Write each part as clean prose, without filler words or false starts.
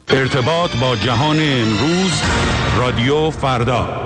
ارتباط با جهان امروز، رادیو فردا.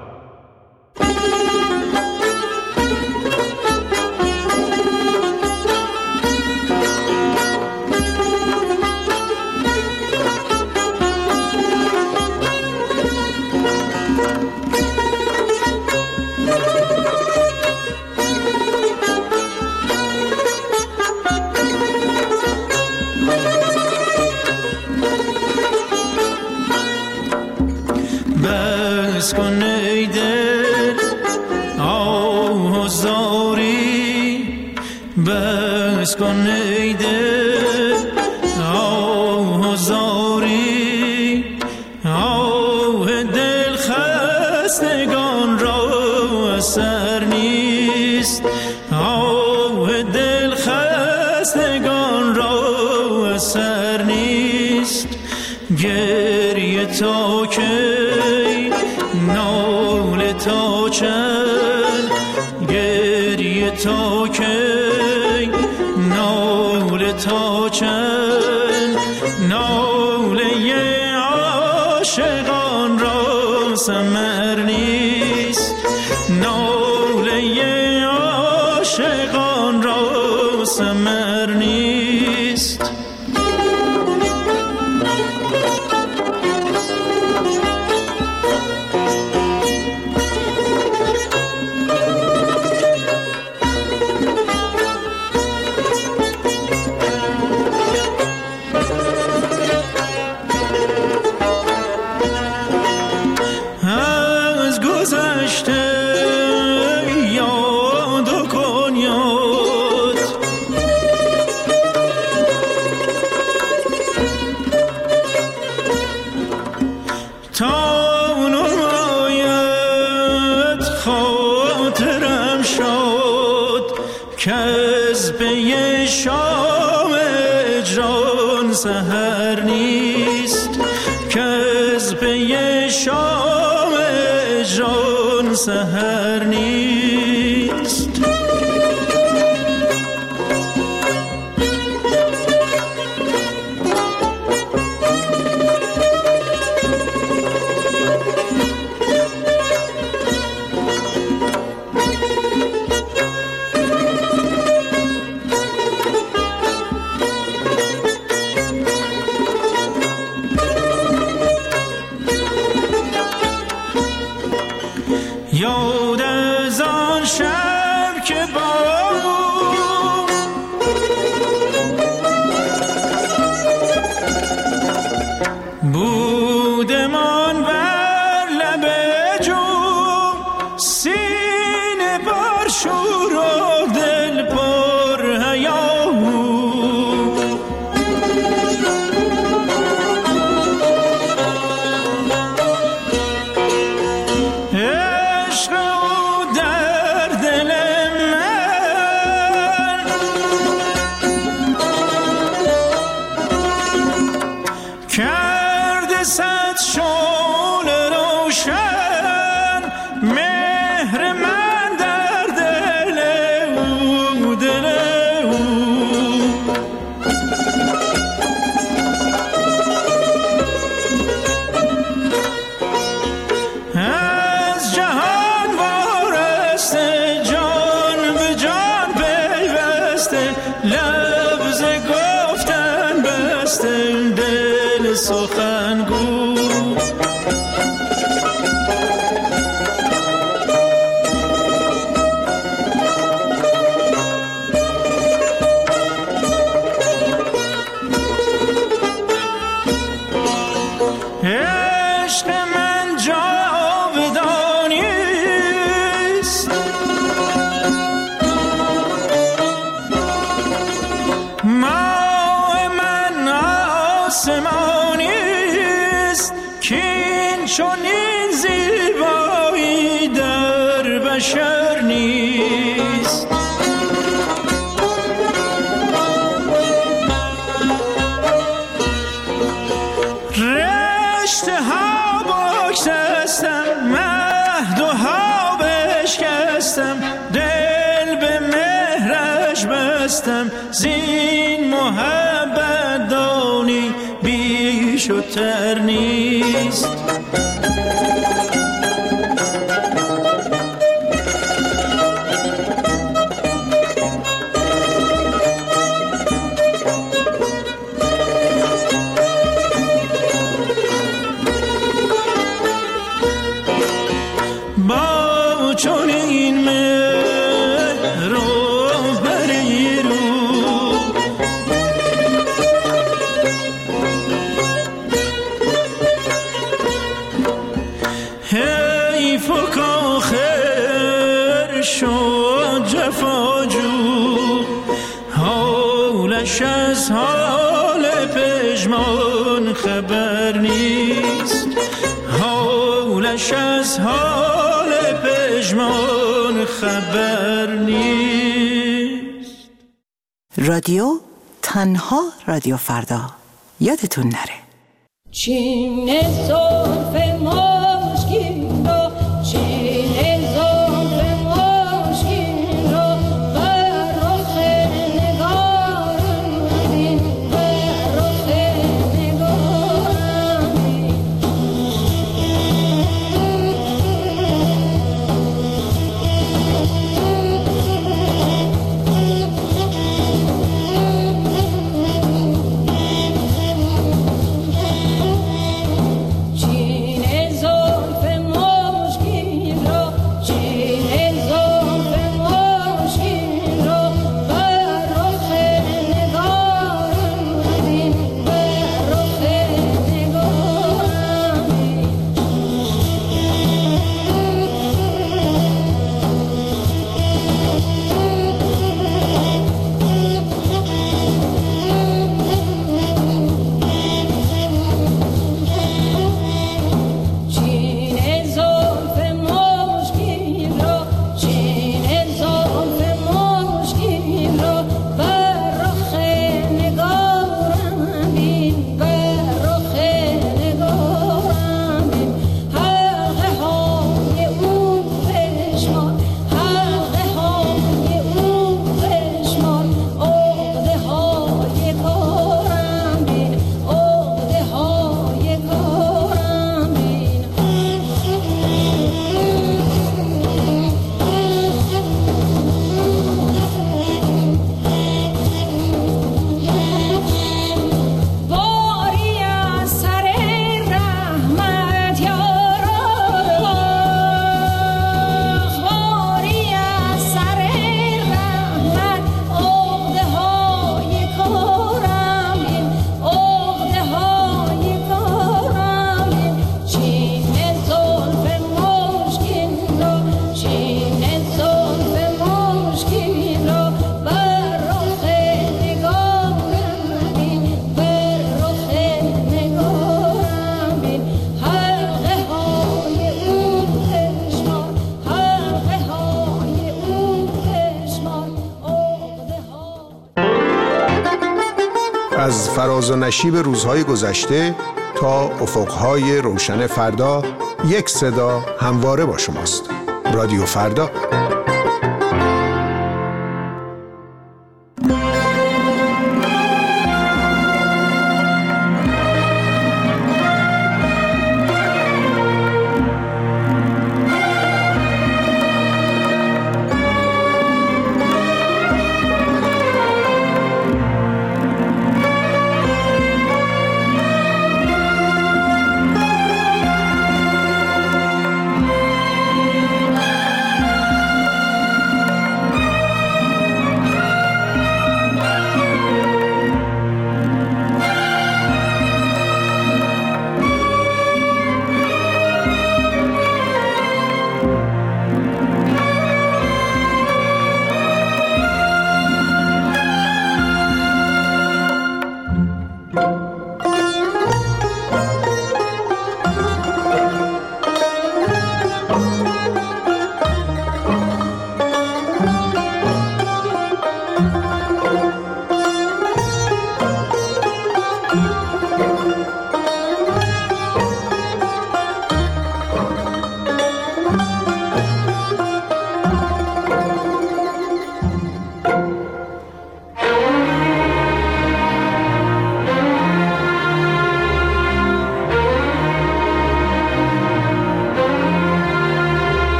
بس کن ای دل آزاری، بس کن ای دل آزاری، آه دل خستگان را اثر نیست، آه دل خستگان را اثر نیست. گریه تا که ناله تا چند، گریه تا کی، ناله تا چند، ناله عاشقان را ثمر نیست، ناله عاشقان را ثمر نیست. شام اجران سحر نیست، کز پی شام اجران سحر نیست. یاد از آن شب که بودمان بر لب جوم، سینه بر شور و دل پر هیاهو. کرده صد شعله روشن، مهر من در دل او، دل او. از جهان وارسته، جان به جان پیوسته، لفظ گفتن بسته، دل سخنگو. عشق من جاودانی است، ماه من آسمانی است، کین چنین زیبایی در بشر نیست. رشته ها بگسستم، مهد و ها بشکستم، دل به مهرش بستم، زین محبت دانی بی بیش و تر نیست. با چون این مهر و پری رو حیف و کاخر شد جفاجو، حالش از حال پژمان خبر نیست، حالش از حال پژمان خبر نیست. رادیو تنها رادیو فردا، یادتون نره. چین زلف مشکین را، چین زلف مشکین را بر رخ نگارم بین، بر رخ نگارم بین. از فراز و نشیب روزهای گذشته تا افقهای روشن فردا، یک صدا همواره با شماست. رادیو فردا.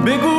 بگو